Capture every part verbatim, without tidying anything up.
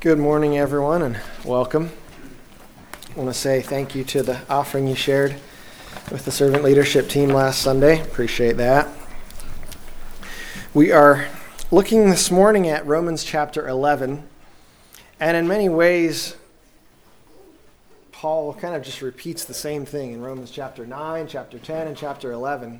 Good morning, everyone, and welcome. I want to say thank you to the offering you shared with the servant leadership team last Sunday. Appreciate that. We are looking this morning at Romans chapter eleven, and in many ways, Paul kind of just repeats the same thing in Romans chapter nine, chapter ten, and chapter eleven.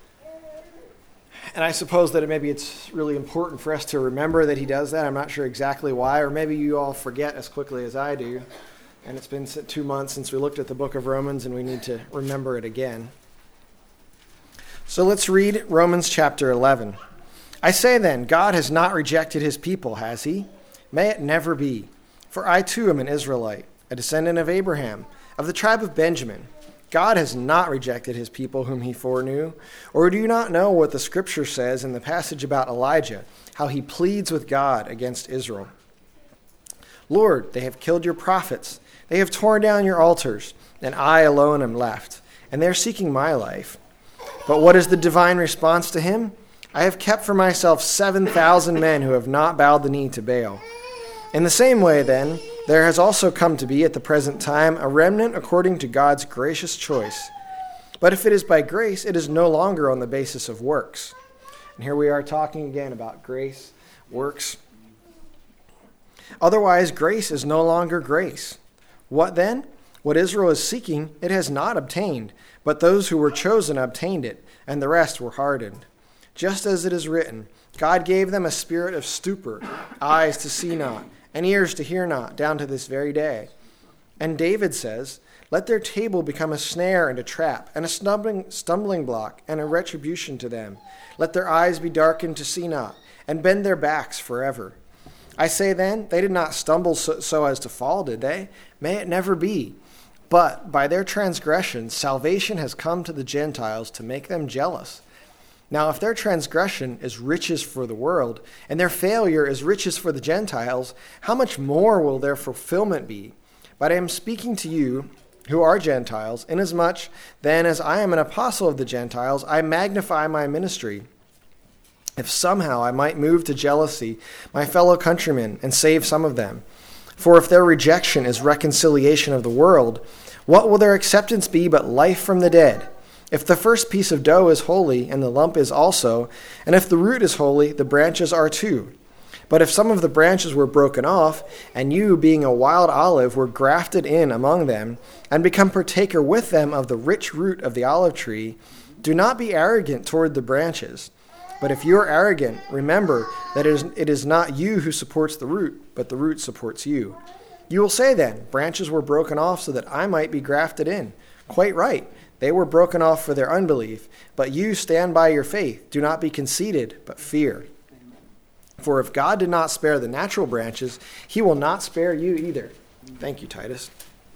And I suppose that maybe it's really important for us to remember that he does that. I'm not sure exactly why, or maybe you all forget as quickly as I do. And it's been two months since we looked at the book of Romans, and we need to remember it again. So let's read Romans chapter eleven. I say then, God has not rejected his people, has he? May it never be. For I too am an Israelite, a descendant of Abraham, of the tribe of Benjamin. God has not rejected his people whom he foreknew. Or do you not know what the scripture says in the passage about Elijah, how he pleads with God against Israel? Lord, they have killed your prophets. They have torn down your altars, and I alone am left, and they are seeking my life. But what is the divine response to him? I have kept for myself seven thousand men who have not bowed the knee to Baal. In the same way, then, there has also come to be at the present time a remnant according to God's gracious choice. But if it is by grace, it is no longer on the basis of works. And here we are talking again about grace, works. Otherwise, grace is no longer grace. What then? What Israel is seeking, it has not obtained, but those who were chosen obtained it, and the rest were hardened. Just as it is written, God gave them a spirit of stupor, eyes to see not, and ears to hear not, down to this very day. And David says, let their table become a snare and a trap, and a stumbling, stumbling block, and a retribution to them. Let their eyes be darkened to see not, and bend their backs forever. I say then, they did not stumble so, so as to fall, did they? May it never be. But by their transgressions, salvation has come to the Gentiles to make them jealous. Now, if their transgression is riches for the world, and their failure is riches for the Gentiles, how much more will their fulfillment be? But I am speaking to you who are Gentiles, inasmuch then as I am an apostle of the Gentiles, I magnify my ministry, if somehow I might move to jealousy my fellow countrymen and save some of them. For if their rejection is reconciliation of the world, what will their acceptance be but life from the dead? If the first piece of dough is holy, and the lump is also, and if the root is holy, the branches are too. But if some of the branches were broken off, and you, being a wild olive, were grafted in among them, and become partaker with them of the rich root of the olive tree, do not be arrogant toward the branches. But if you are arrogant, remember that it is, it is not you who supports the root, but the root supports you. You will say then, branches were broken off so that I might be grafted in. Quite right. They were broken off for their unbelief, but you stand by your faith. Do not be conceited, but fear. For if God did not spare the natural branches, he will not spare you either. Thank you, Titus.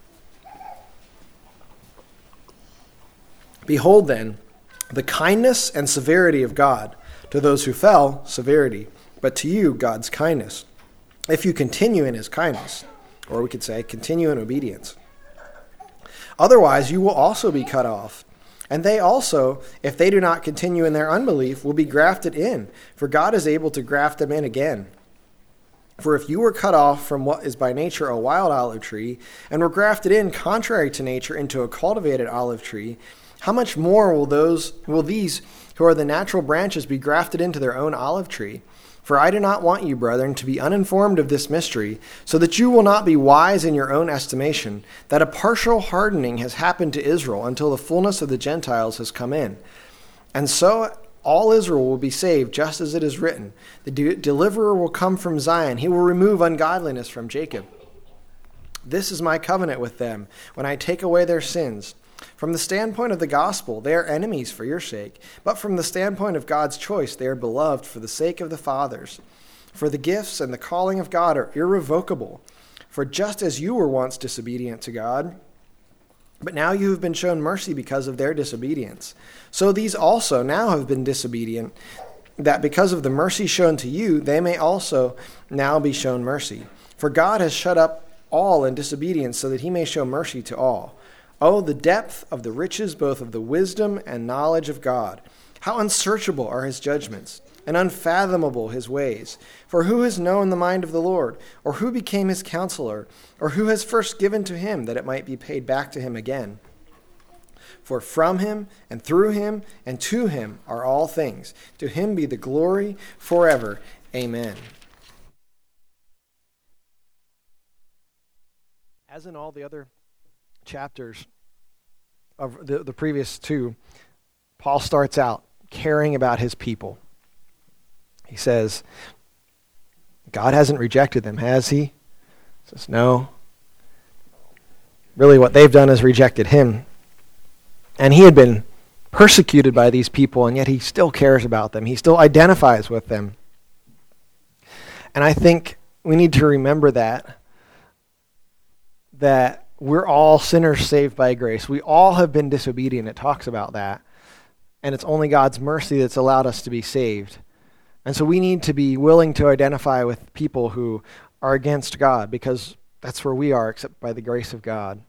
Behold then, the kindness and severity of God. To those who fell, severity, but to you, God's kindness. If you continue in his kindness, or we could say, continue in obedience. Otherwise, you will also be cut off. And they also, if they do not continue in their unbelief, will be grafted in, for God is able to graft them in again. For if you were cut off from what is by nature a wild olive tree, and were grafted in contrary to nature into a cultivated olive tree, how much more will those will these who are the natural branches be grafted into their own olive tree? For I do not want you, brethren, to be uninformed of this mystery, so that you will not be wise in your own estimation, that a partial hardening has happened to Israel until the fullness of the Gentiles has come in. And so all Israel will be saved, just as it is written, the de- deliverer will come from Zion. He will remove ungodliness from Jacob. This is my covenant with them, when I take away their sins. From the standpoint of the gospel, they are enemies for your sake, but from the standpoint of God's choice, they are beloved for the sake of the fathers. For the gifts and the calling of God are irrevocable. For just as you were once disobedient to God, but now you have been shown mercy because of their disobedience, so these also now have been disobedient, that because of the mercy shown to you, they may also now be shown mercy. For God has shut up all in disobedience, so that he may show mercy to all. Oh, the depth of the riches both of the wisdom and knowledge of God. How unsearchable are his judgments, and unfathomable his ways. For who has known the mind of the Lord, or who became his counselor, or who has first given to him that it might be paid back to him again? For from him, and through him, and to him are all things. To him be the glory forever. Amen. As in all the other chapters of the, the previous two, Paul starts out caring about his people. He says, God hasn't rejected them, has he? He says, no. Really what they've done is rejected him. And he had been persecuted by these people, and yet he still cares about them. He still identifies with them. And I think we need to remember that, that we're all sinners saved by grace. We all have been disobedient. It talks about that. And it's only God's mercy that's allowed us to be saved. And so we need to be willing to identify with people who are against God, because that's where we are, except by the grace of God.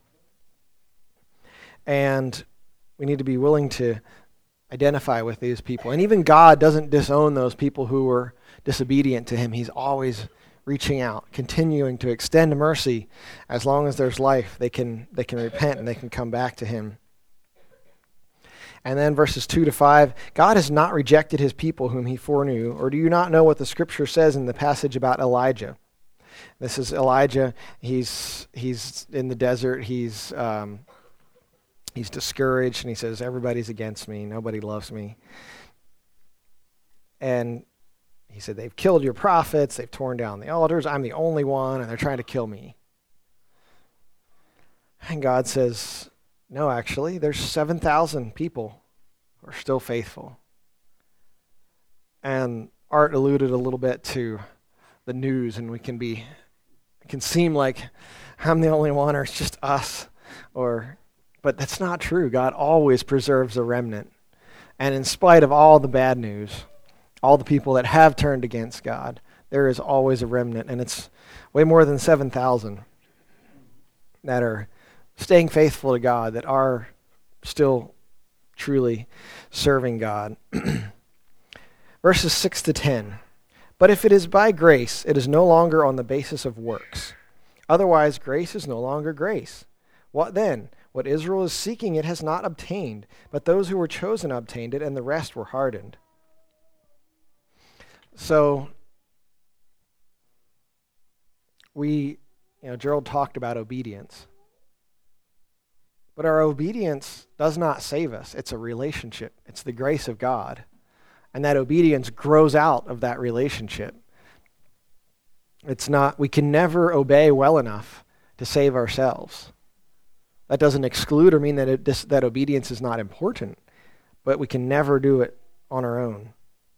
And we need to be willing to identify with these people. And even God doesn't disown those people who were disobedient to him. He's always reaching out, continuing to extend mercy. As long as there's life, they can they can repent and they can come back to him. And then verses two to five, God has not rejected his people whom he foreknew. Or do you not know what the scripture says in the passage about Elijah? This is Elijah. He's he's in the desert. He's um, he's discouraged, and he says, everybody's against me. Nobody loves me. And he said, they've killed your prophets. They've torn down the altars. I'm the only one, and they're trying to kill me. And God says, no, actually, there's seven thousand people who are still faithful. And Art alluded a little bit to the news, and we can be, it can seem like I'm the only one, or it's just us, or, but that's not true. God always preserves a remnant. And in spite of all the bad news, all the people that have turned against God, there is always a remnant, and it's way more than seven thousand that are staying faithful to God, that are still truly serving God. Verses six to ten. But if it is by grace, it is no longer on the basis of works. Otherwise, grace is no longer grace. What then? What Israel is seeking it has not obtained, but those who were chosen obtained it, and the rest were hardened. So, we, you know, Gerald talked about obedience. But our obedience does not save us. It's a relationship. It's the grace of God. And that obedience grows out of that relationship. It's not, we can never obey well enough to save ourselves. That doesn't exclude or mean that it, this, that obedience is not important, but we can never do it on our own.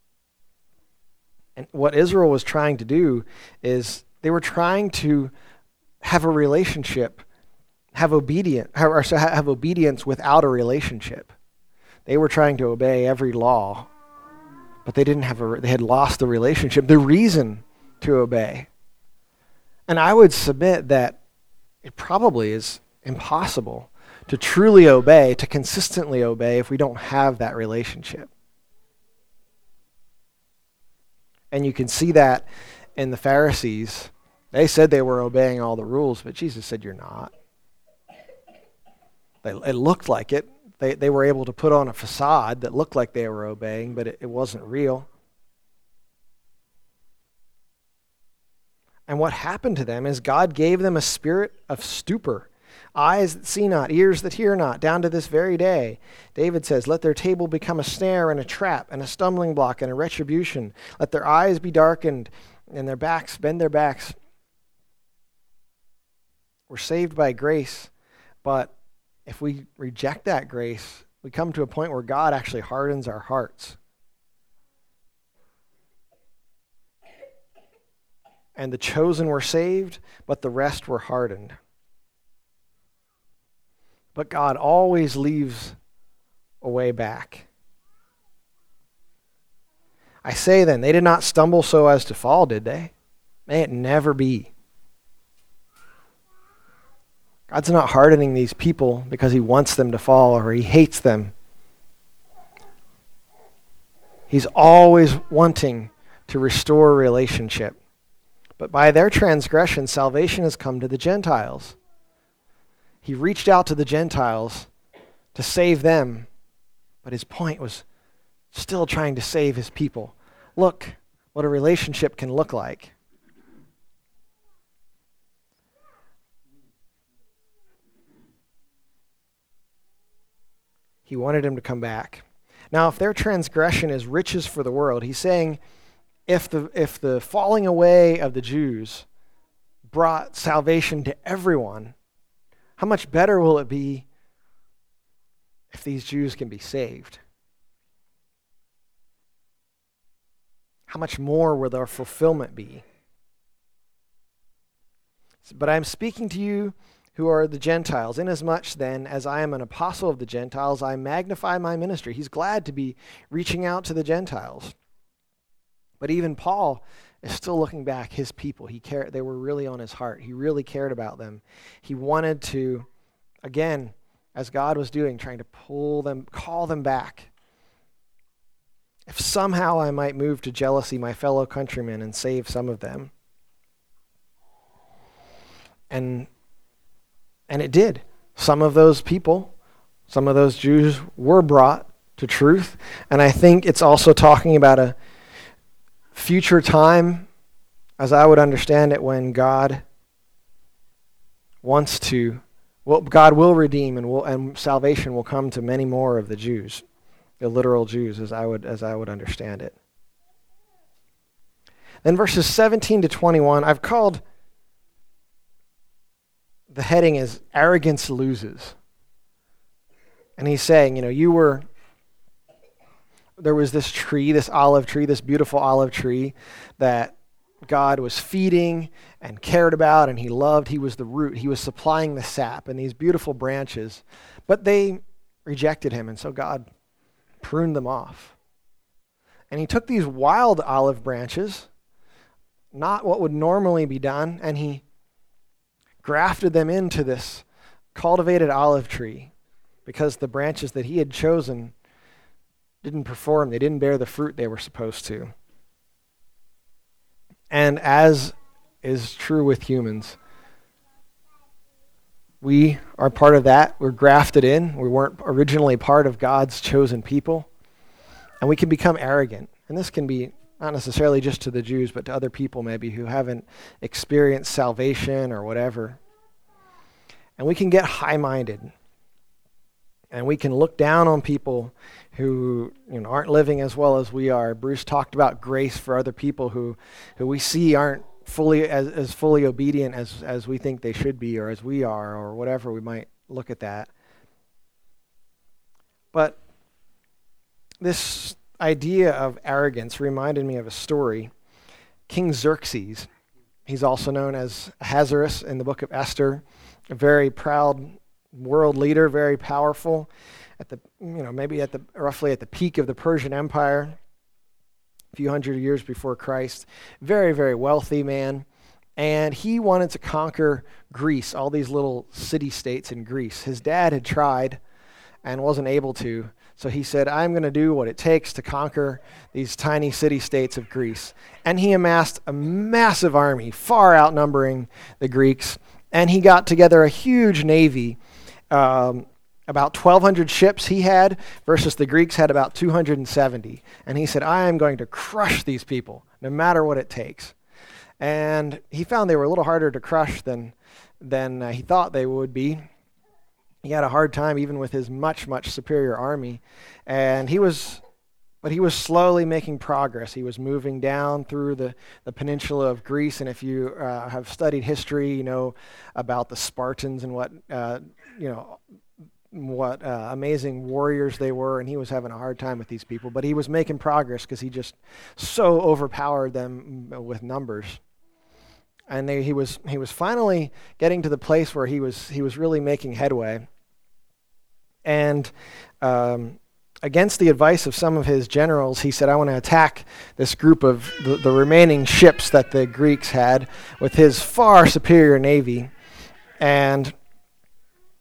And what Israel was trying to do is they were trying to have a relationship, have obedient, or have obedience without a relationship. They were trying to obey every law, but they didn't have a, they had lost the relationship, the reason to obey. And I would submit that it probably is impossible to truly obey, to consistently obey, if we don't have that relationship. And you can see that in the Pharisees. They said they were obeying all the rules, but Jesus said, you're not. They, it looked like it. They, they were able to put on a facade that looked like they were obeying, but it, it wasn't real. And what happened to them is God gave them a spirit of stupor, eyes that see not, ears that hear not, down to this very day. David says, let their table become a snare and a trap and a stumbling block and a retribution. Let their eyes be darkened and their backs, bend their backs. We're saved by grace, but if we reject that grace, we come to a point where God actually hardens our hearts. And the chosen were saved, but the rest were hardened. But God always leaves a way back. I say then, they did not stumble so as to fall, did they? May it never be. God's not hardening these people because he wants them to fall or he hates them. He's always wanting to restore relationship. But by their transgression, salvation has come to the Gentiles. He reached out to the Gentiles to save them, but his point was still trying to save his people. Look what a relationship can look like. He wanted him to come back. Now, if their transgression is riches for the world, he's saying if the if the falling away of the Jews brought salvation to everyone, how much better will it be if these Jews can be saved? How much more will their fulfillment be? But I'm speaking to you who are the Gentiles. Inasmuch then as I am an apostle of the Gentiles, I magnify my ministry. He's glad to be reaching out to the Gentiles. But even Paul is still looking back. His people, he cared, they were really on his heart. He really cared about them. He wanted to, again, as God was doing, trying to pull them, call them back. If somehow I might move to jealousy my fellow countrymen and save some of them. And and it did. Some of those people, some of those Jews were brought to truth. And I think it's also talking about a future time, as I would understand it, when God wants to, well, God will redeem and will, and salvation will come to many more of the Jews, the literal Jews, as I would as I would understand it. Then verses seventeen to twenty-one, I've called, the heading is Arrogance Loses. And he's saying, you know, you were, there was this tree, this olive tree, this beautiful olive tree that God was feeding and cared about and he loved. He was the root. He was supplying the sap and these beautiful branches. But they rejected him, and so God pruned them off. And he took these wild olive branches, not what would normally be done, and he grafted them into this cultivated olive tree because the branches that he had chosen didn't perform. They didn't bear the fruit they were supposed to. And as is true with humans, we are part of that. We're grafted in. We weren't originally part of God's chosen people. And we can become arrogant. And this can be not necessarily just to the Jews, but to other people maybe who haven't experienced salvation or whatever. And we can get high-minded. And we can look down on people who, you know, aren't living as well as we are. Bruce talked about grace for other people who, who we see aren't fully as, as fully obedient as, as we think they should be, or as we are, or whatever we might look at that. But this idea of arrogance reminded me of a story. King Xerxes, he's also known as Ahasuerus in the book of Esther, a very proud world leader, very powerful, at the, you know, maybe at the roughly at the peak of the Persian Empire, a few hundred years before Christ. Very, very wealthy man. And he wanted to conquer Greece, all these little city-states in Greece. His dad had tried and wasn't able to. So he said, I'm going to do what it takes to conquer these tiny city-states of Greece. And he amassed a massive army, far outnumbering the Greeks. And he got together a huge navy, um, about twelve hundred ships he had versus the Greeks had about two hundred seventy. And he said, I am going to crush these people, no matter what it takes. And he found they were a little harder to crush than, than uh, he thought they would be. He had a hard time even with his much, much superior army. And he was, but he was slowly making progress. He was moving down through the, the peninsula of Greece. And if you uh, have studied history, you know about the Spartans and what, uh, you know, what uh, amazing warriors they were. And he was having a hard time with these people. But he was making progress because he just so overpowered them with numbers. And they, he was he was finally getting to the place where he was he was really making headway. And um, against the advice of some of his generals, he said, I want to attack this group of the, the remaining ships that the Greeks had with his far superior navy. And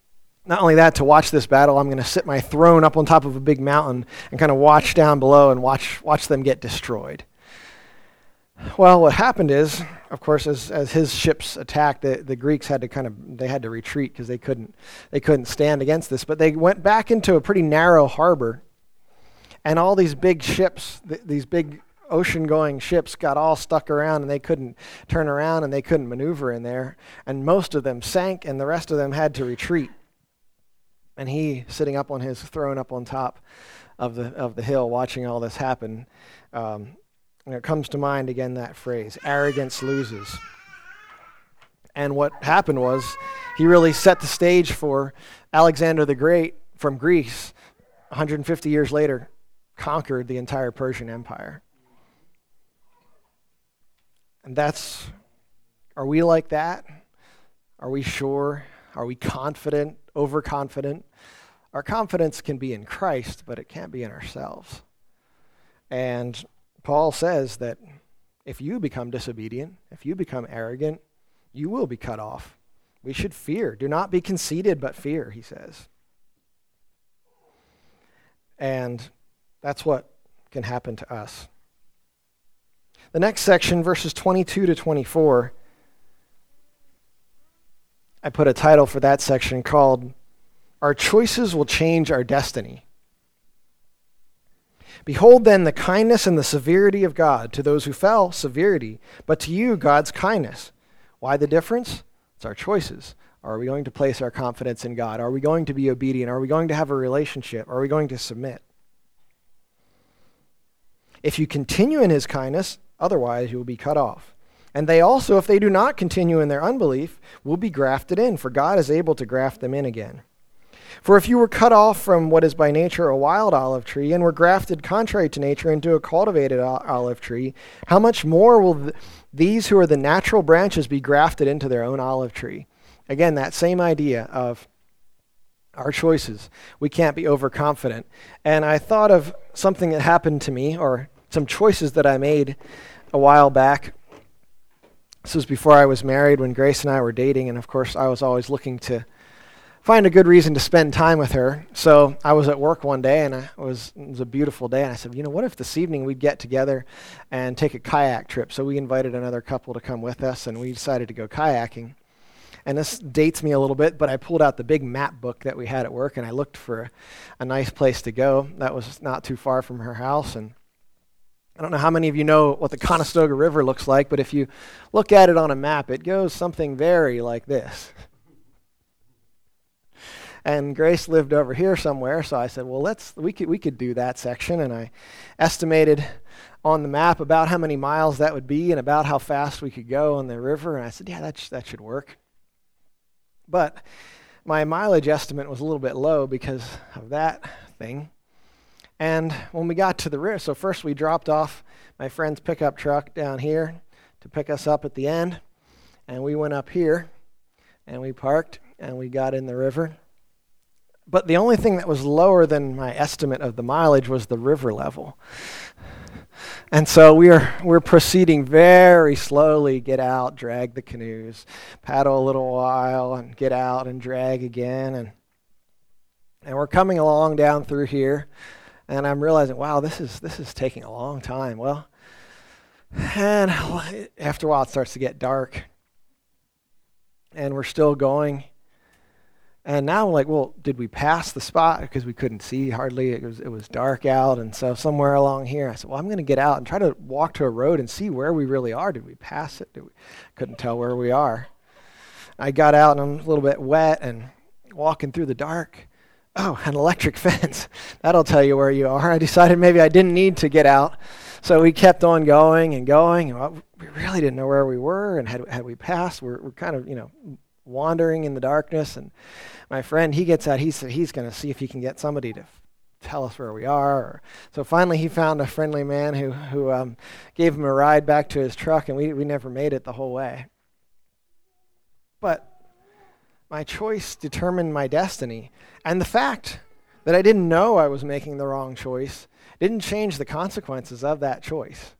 not only that, to watch this battle, I'm going to sit my throne up on top of a big mountain and kind of watch down below and watch watch them get destroyed. Well, what happened is, of course, as as his ships attacked, the, the Greeks had to kind of they had to retreat because they couldn't they couldn't stand against this. But they went back into a pretty narrow harbor, and all these big ships, th- these big ocean-going ships, got all stuck around, and they couldn't turn around and they couldn't maneuver in there. And most of them sank, and the rest of them had to retreat. And he, sitting up on his throne up on top of the of the hill, watching all this happen. Um, And it comes to mind again that phrase, arrogance loses. And what happened was he really set the stage for Alexander the Great from Greece, one hundred fifty years later, conquered the entire Persian Empire. And that's, are we like that? Are we sure? Are we confident, overconfident? Our confidence can be in Christ, but it can't be in ourselves. And Paul says that if you become disobedient, if you become arrogant, you will be cut off. We should fear. Do not be conceited, but fear, he says. And that's what can happen to us. The next section, verses twenty-two to twenty-four, I put a title for that section called, Our Choices Will Change Our Destiny. Behold then the kindness and the severity of God. To those who fell, severity, but to you, God's kindness. Why the difference? It's our choices. Are we going to place our confidence in God? Are we going to be obedient? Are we going to have a relationship? Are we going to submit? If you continue in his kindness, otherwise you will be cut off. And they also, if they do not continue in their unbelief, will be grafted in, for God is able to graft them in again. For if you were cut off from what is by nature a wild olive tree and were grafted contrary to nature into a cultivated olive tree, how much more will th- these who are the natural branches be grafted into their own olive tree? Again, that same idea of our choices. We can't be overconfident. And I thought of something that happened to me, or some choices that I made a while back. This was before I was married, when Grace and I were dating, and of course I was always looking to find a good reason to spend time with her. So I was at work one day, and I was, it was a beautiful day, and I said, you know, what if this evening we'd get together and take a kayak trip? So we invited another couple to come with us, and we decided to go kayaking. And this dates me a little bit, but I pulled out the big map book that we had at work, and I looked for a, a nice place to go that was not too far from her house. And I don't know how many of you know what the Conestoga River looks like, but if you look at it on a map, it goes something very like this. And Grace lived over here somewhere, so I said, well, let's we could we could do that section. And I estimated on the map about how many miles that would be and about how fast we could go on the river. And I said, yeah, that sh- that should work. But my mileage estimate was a little bit low because of that thing. And when we got to the river, so first we dropped off my friend's pickup truck down here to pick us up at the end. And we went up here, and we parked, and we got in the river. But the only thing that was lower than my estimate of the mileage was the river level. And so we're we're proceeding very slowly, get out, drag the canoes, paddle a little while, and get out and drag again. And and we're coming along down through here, and I'm realizing, wow, this is this is taking a long time. Well, and after a while it starts to get dark, and we're still going. And now I'm like, well, did we pass the spot? Because we couldn't see hardly. It was it was dark out. And so somewhere along here, I said, well, I'm going to get out and try to walk to a road and see where we really are. Did we pass it? Did we? Couldn't tell where we are. I got out, and I'm a little bit wet and walking through the dark. Oh, an electric fence. That'll tell you where you are. I decided maybe I didn't need to get out. So we kept on going and going. And well, we really didn't know where we were. And had, had we passed, we're, we're kind of, you know, wandering in the darkness. And my friend, he gets out, he said he's going to see if he can get somebody to f- tell us where we are. Or, so finally he found a friendly man who who um, gave him a ride back to his truck, and we, we never made it the whole way. But my choice determined my destiny. And the fact that I didn't know I was making the wrong choice didn't change the consequences of that choice.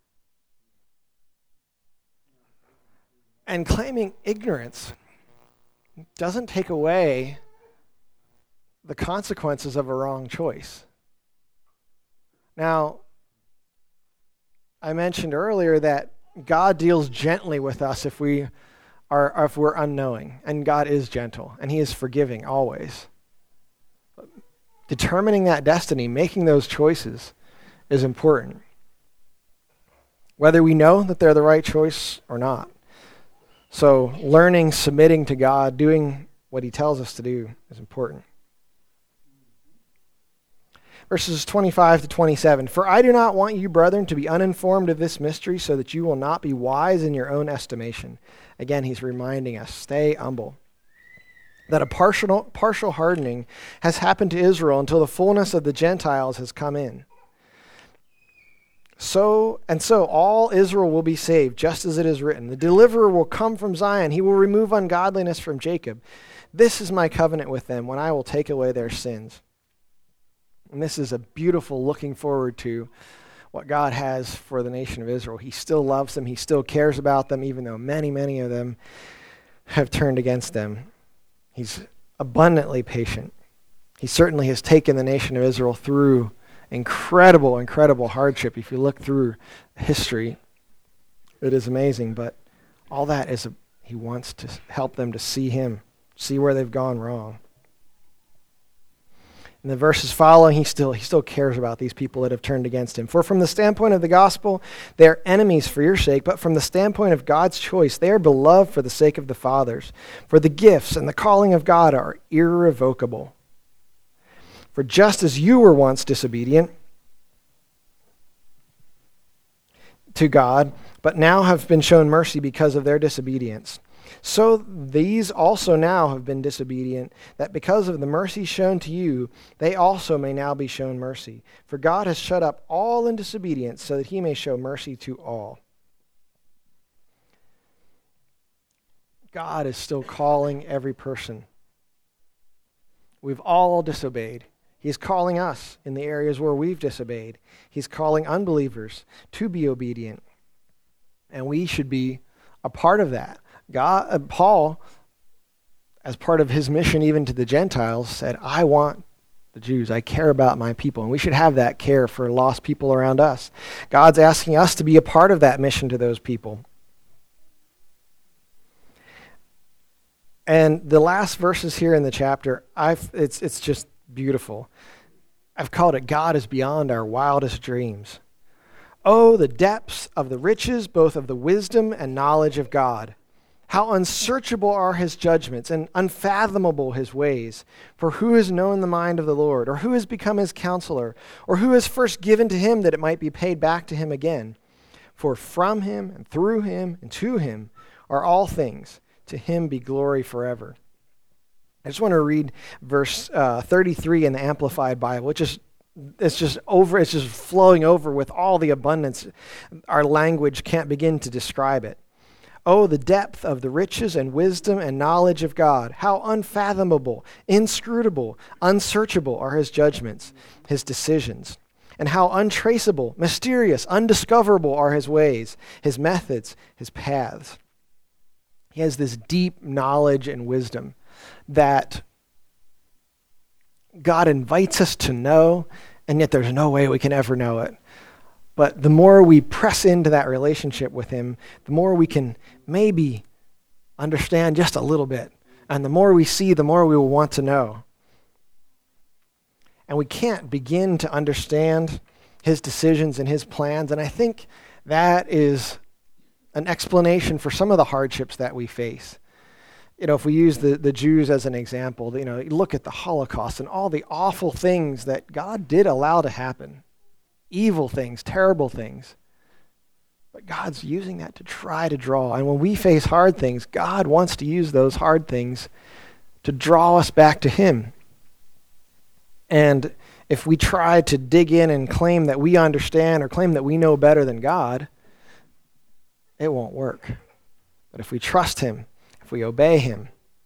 And claiming ignorance doesn't take away the consequences of a wrong choice. Now, I mentioned earlier that God deals gently with us if we are if we're unknowing, and God is gentle, and he is forgiving always. Determining that destiny, making those choices is important. Whether we know that they're the right choice or not. So learning, submitting to God, doing what he tells us to do is important. Verses twenty-five to twenty-seven. For I do not want you, brethren, to be uninformed of this mystery, so that you will not be wise in your own estimation. Again, he's reminding us, stay humble. That a partial, partial hardening has happened to Israel until the fullness of the Gentiles has come in. So and so all Israel will be saved, just as it is written. The deliverer will come from Zion. He will remove ungodliness from Jacob. This is my covenant with them, when I will take away their sins. And this is a beautiful looking forward to what God has for the nation of Israel. He still loves them. He still cares about them, even though many, many of them have turned against them. He's abundantly patient. He certainly has taken the nation of Israel through incredible, incredible hardship. If you look through history, it is amazing. But all that is, a, he wants to help them to see him, see where they've gone wrong. In the verses following, he still he still cares about these people that have turned against him. For from the standpoint of the gospel, they are enemies for your sake, but from the standpoint of God's choice, they are beloved for the sake of the fathers. For the gifts and the calling of God are irrevocable. For just as you were once disobedient to God, but now have been shown mercy because of their disobedience, so these also now have been disobedient, that because of the mercy shown to you, they also may now be shown mercy. For God has shut up all in disobedience, so that he may show mercy to all. God is still calling every person. We've all disobeyed. He's calling us in the areas where we've disobeyed. He's calling unbelievers to be obedient. And we should be a part of that. God, uh, Paul, as part of his mission even to the Gentiles, said, I want the Jews. I care about my people. And we should have that care for lost people around us. God's asking us to be a part of that mission to those people. And the last verses here in the chapter, I've, it's it's just beautiful. I've called it God is beyond our wildest dreams. Oh, the depths of the riches, both of the wisdom and knowledge of God. How unsearchable are his judgments and unfathomable his ways. For who has known the mind of the Lord? Or who has become his counselor? Or who has first given to him that it might be paid back to him again? For from him and through him and to him are all things. To him be glory forever. I just want to read verse uh, thirty-three in the Amplified Bible. It just, it's just over. It's just flowing over with all the abundance. Our language can't begin to describe it. Oh, the depth of the riches and wisdom and knowledge of God. How unfathomable, inscrutable, unsearchable are his judgments, his decisions. And how untraceable, mysterious, undiscoverable are his ways, his methods, his paths. He has this deep knowledge and wisdom that God invites us to know, and yet there's no way we can ever know it. But the more we press into that relationship with him, the more we can maybe understand just a little bit. And the more we see, the more we will want to know. And we can't begin to understand his decisions and his plans. And I think that is an explanation for some of the hardships that we face. You know, if we use the, the Jews as an example, you know, you look at the Holocaust and all the awful things that God did allow to happen. Evil things, terrible things. But God's using that to try to draw. And when we face hard things, God wants to use those hard things to draw us back to him. And if we try to dig in and claim that we understand or claim that we know better than God, it won't work. But if we trust him, if we obey him,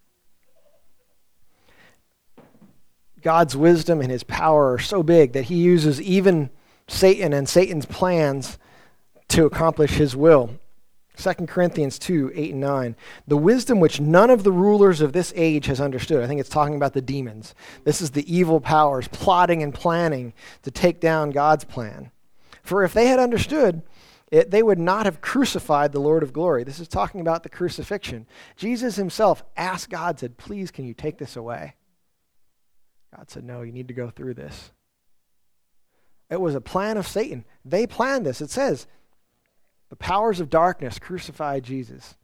God's wisdom and his power are so big that he uses even Satan and Satan's plans to accomplish his will. Second Corinthians two, eight and nine. The wisdom which none of the rulers of this age has understood. I think it's talking about the demons. This is the evil powers plotting and planning to take down God's plan. For if they had understood it, they would not have crucified the Lord of glory. This is talking about the crucifixion. Jesus himself asked God, said, please, can you take this away? God said, no, you need to go through this. It was a plan of Satan. They planned this. It says, the powers of darkness crucified Jesus.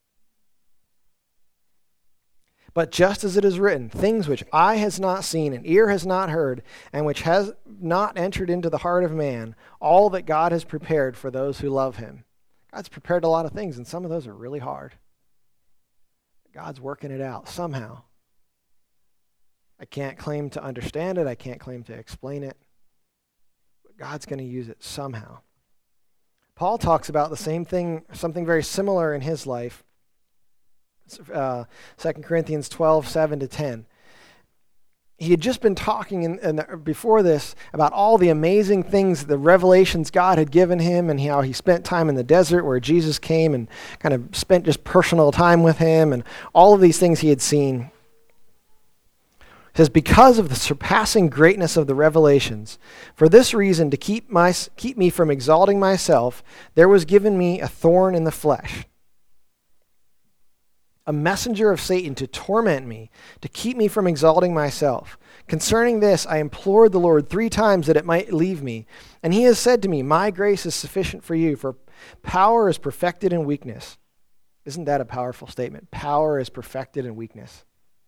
But just as it is written, things which eye has not seen and ear has not heard, and which has not entered into the heart of man, all that God has prepared for those who love him. God's prepared a lot of things, and some of those are really hard. God's working it out somehow. I can't claim to understand it. I can't claim to explain it. But God's going to use it somehow. Paul talks about the same thing, something very similar in his life. Uh, Second Corinthians twelve, seven to ten. He had just been talking in, in the, before this about all the amazing things, the revelations God had given him, and how he spent time in the desert where Jesus came and kind of spent just personal time with him, and all of these things he had seen. It says, because of the surpassing greatness of the revelations, for this reason, to keep my keep me from exalting myself, there was given me a thorn in the flesh, a messenger of Satan to torment me, to keep me from exalting myself. Concerning this, I implored the Lord three times that it might leave me. And he has said to me, my grace is sufficient for you, for power is perfected in weakness. Isn't that a powerful statement? Power is perfected in weakness.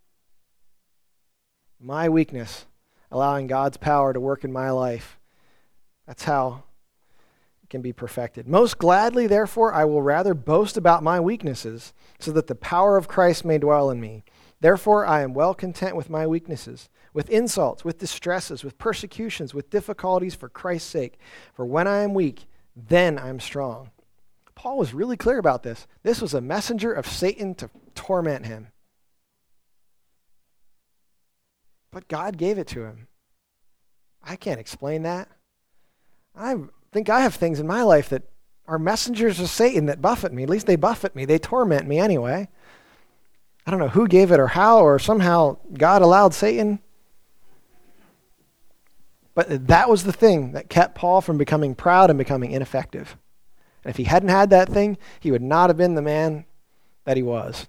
My weakness, allowing God's power to work in my life. That's how it can be perfected. Most gladly, therefore, I will rather boast about my weaknesses, so that the power of Christ may dwell in me. Therefore, I am well content with my weaknesses, with insults, with distresses, with persecutions, with difficulties for Christ's sake. For when I am weak, then I am strong. Paul was really clear about this. This was a messenger of Satan to torment him. But God gave it to him. I can't explain that. I think I have things in my life that are messengers of Satan that buffet me. At least they buffet me. They torment me anyway. I don't know who gave it or how, or somehow God allowed Satan. But that was the thing that kept Paul from becoming proud and becoming ineffective. And if he hadn't had that thing, he would not have been the man that he was.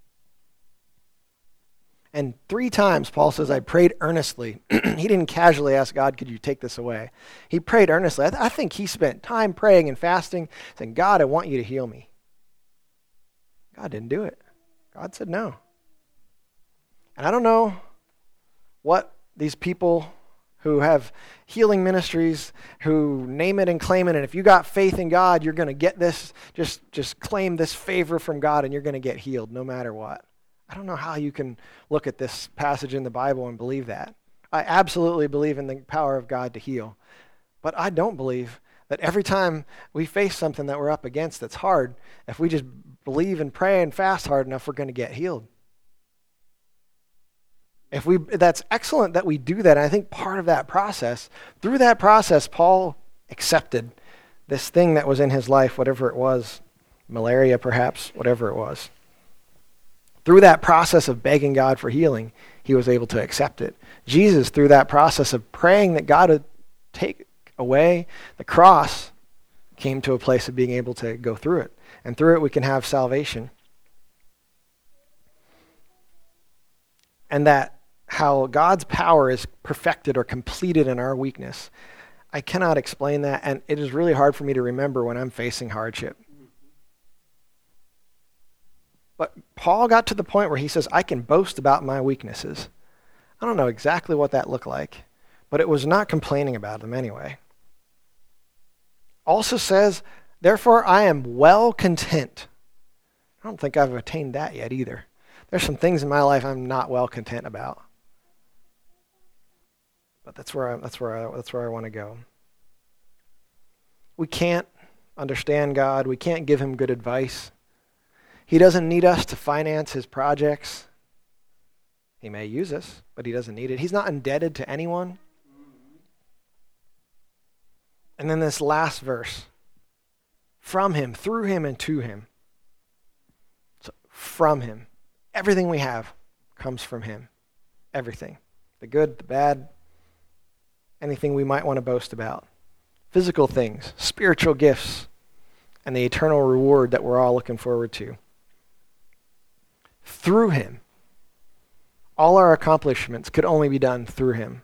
And three times, Paul says, I prayed earnestly. He didn't casually ask God, could you take this away? He prayed earnestly. I, th- I think he spent time praying and fasting, saying, God, I want you to heal me. God didn't do it. God said no. And I don't know what these people who have healing ministries, who name it and claim it, and if you got faith in God, you're going to get this, just, just claim this favor from God, and you're going to get healed no matter what. I don't know how you can look at this passage in the Bible and believe that. I absolutely believe in the power of God to heal. But I don't believe that every time we face something that we're up against that's hard, if we just believe and pray and fast hard enough, we're going to get healed. If we, that's excellent that we do that. And I think part of that process, through that process, Paul accepted this thing that was in his life, whatever it was, malaria perhaps, whatever it was. Through that process of begging God for healing, he was able to accept it. Jesus, through that process of praying that God would take away the cross, came to a place of being able to go through it. And through it, we can have salvation. And that how God's power is perfected or completed in our weakness. I cannot explain that, and it is really hard for me to remember when I'm facing hardship. But Paul got to the point where he says, I can boast about my weaknesses. I don't know exactly what that looked like, but it was not complaining about them anyway. Also says, therefore I am well content. I don't think I've attained that yet either. There's some things in my life I'm not well content about. But that's where I, that's where I, that's where I want to go. We can't understand God. We can't give him good advice. He doesn't need us to finance his projects. He may use us, but he doesn't need it. He's not indebted to anyone. And then this last verse, From him, through him, and to him. So from him. Everything we have comes from him. Everything. The good, the bad, anything we might want to boast about. Physical things, spiritual gifts, and the eternal reward that we're all looking forward to. Through him. All our accomplishments could only be done through him.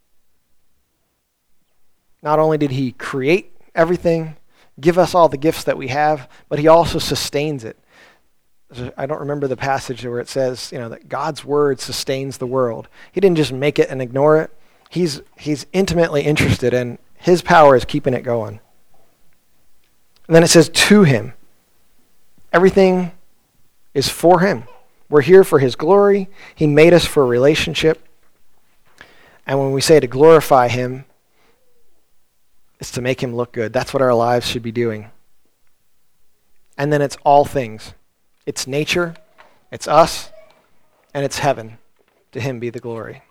Not only did he create everything, give us all the gifts that we have, but he also sustains it. I don't remember the passage where it says, you know, that God's word sustains the world. He didn't just make it and ignore it. He's he's intimately interested, and his power is keeping it going. And then it says to him. Everything is for him. We're here for his glory. He made us for a relationship. And when we say to glorify him, it's to make him look good. That's what our lives should be doing. And then it's all things. It's nature, it's us, and it's heaven. To him be the glory.